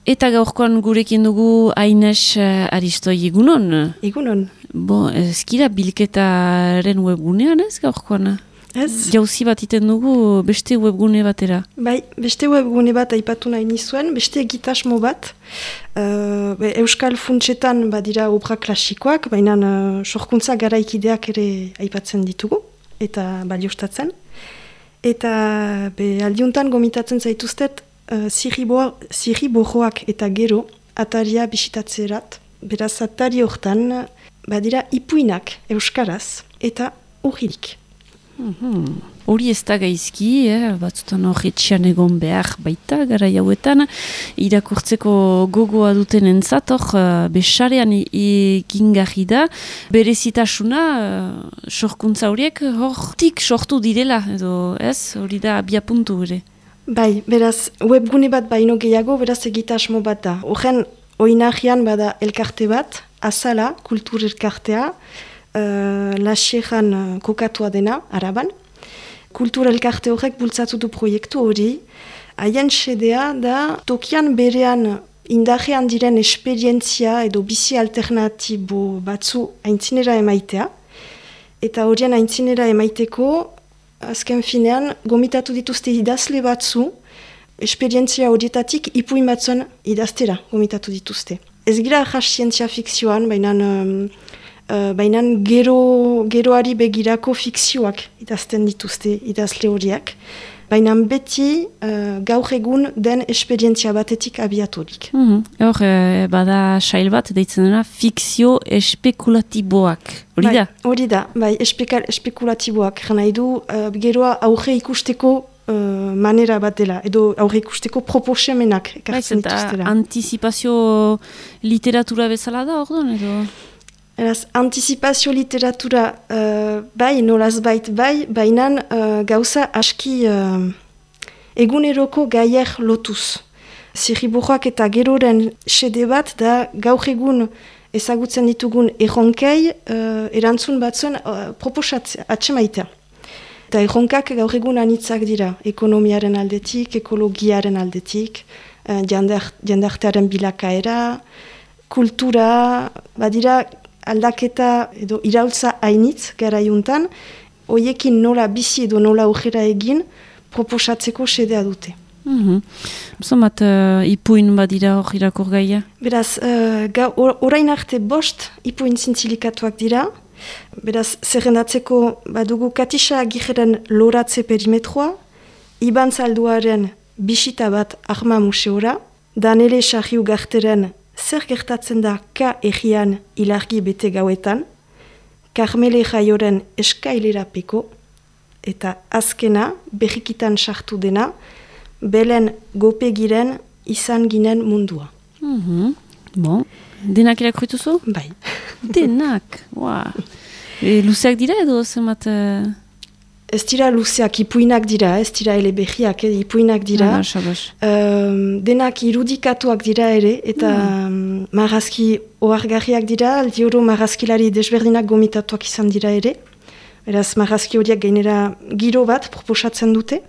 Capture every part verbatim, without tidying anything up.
Eta gaurkoan gurekin dugu Aines Aristoi, egunon? Egunon. Bo, ezkira bilketaren webgunean ez gaurkoan? Ez. Jauzi bat iten dugu beste webgune batera. Bai, beste webgune bat aipatu nahi nizuen, beste egitasmo bat. Uh, be, Euskal Funtsetan badira obra klasikoak, baina uh, sorkuntza garaikideak ere aipatzen ditugu, eta baliostatzen. Eta be, aldiuntan gomitatzen zaituztet, uh, zirriborroak eta gero ataria bisitatzerat. Beraz, atari hortan badira ipuinak euskaraz eta urririk. Mm-hmm. Hori ez da gaizki, eh? Batzutan hori etxean egon behar baita, gara jauetan, irakurtzeko gogoa duten entzat, hor, uh, besarean egingarri da, berezitasuna, uh, sorkuntza horiek, hortik sortu direla, edo ez, hori da abiapuntu ere. Bai, beraz, webgune bat baino gehiago, beraz egitasmo bat da. Horren, oinahian bada elkarte bat, azala, kultur elkartea, Uh, Lasieran uh, kokatua dena, Araban. Kultur elkarte horrek bultzatu du proiektu hori. Haien xedea da tokian berean indarrean diren esperientzia edo bizi alternatibo batzu aintzinera emaitea. Eta horien aintzinera emaiteko, azken finean, gomitatu dituzte idazle batzu, esperientzia horietatik ipuin batzuen idaztera gomitatu dituzte. Ez gira jas zientzia fikzioan, baina... Um, Uh, baina gero, geroari begirako fikzioak idazten dituzte idazle horiak. Baina beti uh, gaur egun den esperientzia batetik abiaturik. Mm-hmm. Hor, e, bada sail bat, deitzen dena, fikzio espekulatiboak. Hori da? Bai, hori da, bai, espeka, espekulatiboak. Gana edu, uh, geroa aurre ikusteko uh, manera bat dela, edo aurre ikusteko proposemenak ekartzen dituztela. Antizipazio literatura bezala da, orduan, edo... Eraz, antizipazio literatura uh, bai, nolaz bait bai, bainan uh, gauza aski uh, eguneroko gaier lotuz. Zirriborroak eta geroren xede bat da gaur egun ezagutzen ditugun erronkei uh, erantzun batzuen uh, proposatzea, atxemaitea. Eta erronkak gaur egun anitzak dira, ekonomiaren aldetik, ekologiaren aldetik, uh, jendartearen bilakaera, kultura, badira, aldaketa edo iraultza hainitz gara juntan, hoiekin nola bizi edo nola aurrera egin proposatzeko xedea dute. Mm-hmm. Zomat uh, ipuin badira hor irakur gaia? Beraz, uh, ga, or, orain arte bost ipuin zintzilikatuak dira. Beraz, zerrendatzeko badugu Katisa Agirren loratze perimetroa, Iban Zalduaren bisita bat Arma Museora, Danele Sarriu Garteren zer gertatzen da Ka egian ilargi bete gauetan, Karmele Jaioren eskailera peko, eta azkena, berrikitan sartu dena, Belen Gopegiren izan ginen mundua. Mm-hmm. Bon, denak irakurituzu? Bai. Denak, wow. E, luzeak dira edo zemat... Uh... Ez dira luzeak, ipuinak dira, ez dira eleberriak, eh, ipuinak dira. Ah, um, denak irudikatuak dira ere, eta mm. um, marrazki ohargarriak dira, aldi oro marrazkilari desberdinak gomitatuak izan dira ere. Beraz, marrazki horiek gainera giro bat proposatzen dute.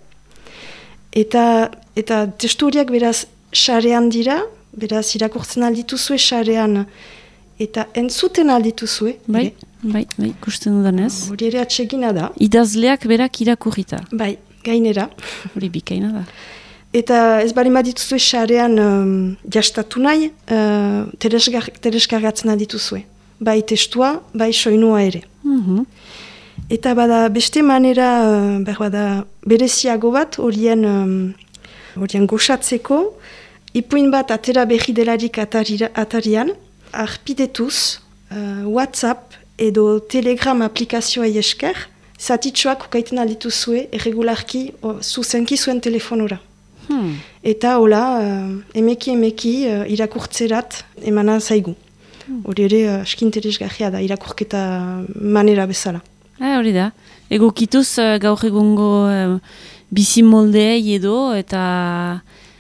Eta, eta testu horiek beraz sarean dira, beraz irakurtzen aldituzue sarean, eta entzuten aldituzue. Bai. Bai, bai, ikusten dudanez. Hori ere atsegina da. Idazleak berak irakurrita. Bai, gainera. Hori bikaina da. Eta ez bari madituzue xarean um, jastatu nahi, uh, teleskargatzen adituzue. Bai testua, bai soinua ere. Mm-hmm. Eta bada beste manera, uh, ber bada bereziago bat, horien um, horien goxatzeko, ipuin bat atera berri delarik atarira, atarian, arpidetuz, uh, WhatsApp, edo Telegram aplikazioa esker, zatitxoak ukaiten aldituzue erregularki zuzenki zuen telefonora. Hmm. Eta hola, uh, emeki emeki uh, irakurtzerat emana zaigu. Hori hmm. ere, uh, askinteresgarria da, irakurketa manera bezala. Ah, hori da. Egokituz uh, gaur egungo uh, bizimoldeei edo, eta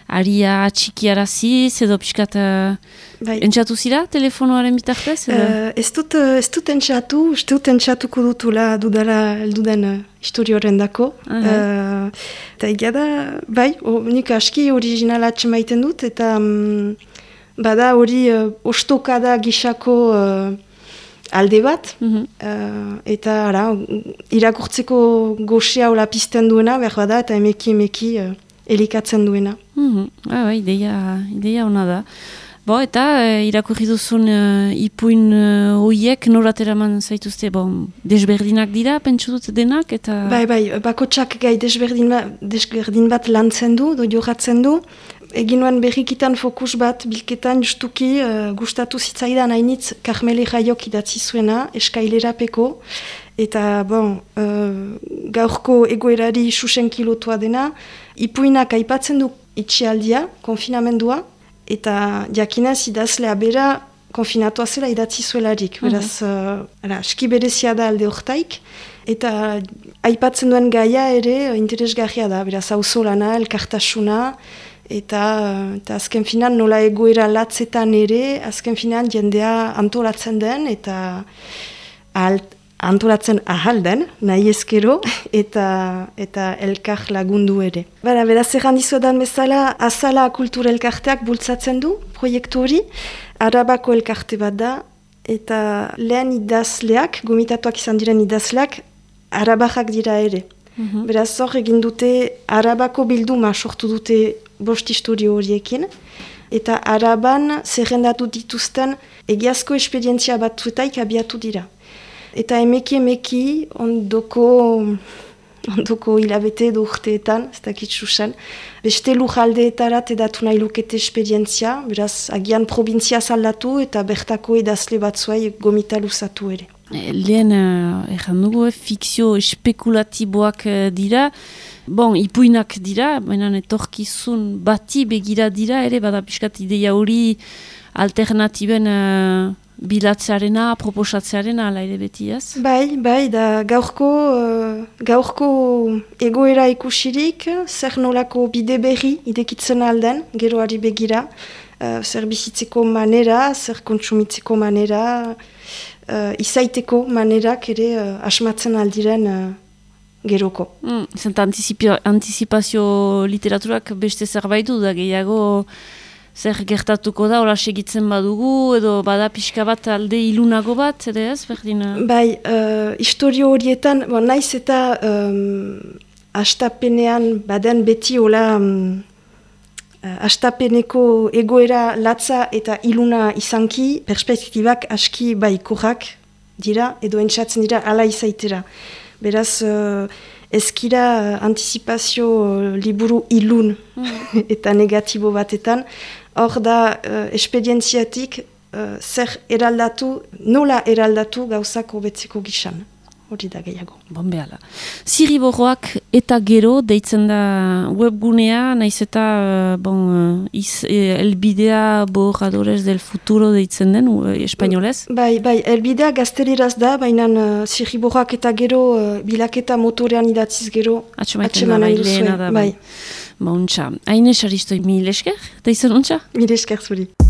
aria txikiaraziz, edo pixkat uh, Bai. entxatu zira telefonoaren bitartez? Uh, ez dut, ez dut entxatu, ez dut entxatuko dutula dudala elduden uh, historioren dako. Uh, eta egia da, bai, o, nik aski originala atxemaiten dut, eta um, bada hori uh, ostokada gisako uh, alde bat, mm-hmm. uh, eta ara, irakurtzeko goxea hola pizten duena, behar bada, eta emeki emeki uh, elikatzen duena. Mm-hmm. Ah, bai, ideia, ideia hona da. Bo, eta uh, irakurri duzun uh, ipuin uh, hoiek norateraman zaituzte, bon, desberdinak dira, pentsu dut denak, eta... Bai, bai, bakotsak gai desberdin, ba, desberdin bat lantzen du, do joratzen du. Egin nuen berrikitan fokus bat, bilketan justuki uh, gustatu zitzaidan hainitz Karmele Jaiok idatzi zuena, eskailerapeko, eta bon, uh, gaurko egoerari susenkilotua dena, ipuinak aipatzen du itxialdia, konfinamendua, eta jakinez idazlea bera konfinatua zela idatzi zuelarik, beraz, uh, ara, eski berezia da alde hortaik, eta aipatzen duen gaia ere interesgarria da, beraz, auzolana, elkartasuna, eta, eta azken finan nola egoera latzetan ere, azken finan jendea antolatzen den, eta alt, antolatzen ahal den, nahi ezkero, eta, eta elkar lagundu ere. Bara, beraz, erran dizuedan bezala, Azala Kultur Elkarteak bultzatzen du proiektu hori, Arabako elkarte bat da, eta lehen idazleak, gomitatuak izan diren idazleak, Arabajak dira ere. Mm-hmm. Beraz, hor egin dute, Arabako bilduma sortu dute bost historio horiekin, eta Araban zerrendatu dituzten egiazko esperientzia batzuetaik abiatu dira. Eta emeki emeki ondoko, ondoko hilabete edo urteetan, ez dakit susen, beste lujaldeetarat edatu nahi lukete esperientzia, beraz agian provintzia zaldatu eta bertako edazle batzuei gomita luzatu ere. Lehen, erran dugu, fikzio espekulatiboak dira, bon, ipuinak dira, baina etorkizun bati begira dira, ere bada pixkat ideia hori alternatiben uh, bilatzearena, proposatzearena, ala ere beti ez? Bai, bai, da gaurko, uh, gaurko egoera ikusirik, zer nolako bide berri idekitzen alden, geroari begira, uh, zer bizitzeko manera, zer kontsumitzeko manera, uh, izaiteko manerak ere uh, asmatzen aldiren uh, geroko. Mm, Zenta antizipazio literaturak beste zerbait du da gehiago zer gertatuko da, hola segitzen badugu, edo bada pixka bat alde ilunago bat, ere ez, berdina? Bai, uh, historio horietan, bon, naiz eta um, astapenean baden beti hola um, astapeneko egoera latza eta iluna izanki, perspektibak aski baikorrak dira, edo entzatzen dira ala izaitera. Beraz, uh, ezkira uh, antizipazio uh, liburu ilun mm. eta negatibo batetan, hor da uh, esperientziatik uh, zer eraldatu, nola eraldatu gauzak hobetzeko gisan. Hori da gehiago. Bon, behala. Zirriborroak eta gero deitzen da webgunea, naiz eta uh, bon, uh, iz, eh, elbidea borradores del futuro deitzen den, uh, espainolez? Bai, bai, elbidea gazteleraz da, baina uh, zirriborroak eta gero uh, bilaketa motorean idatziz gero atxeman nahi duzuen. Bai. Ba, untxa. Haine saristoi mil esker, da izan untxa? Mil esker zuri.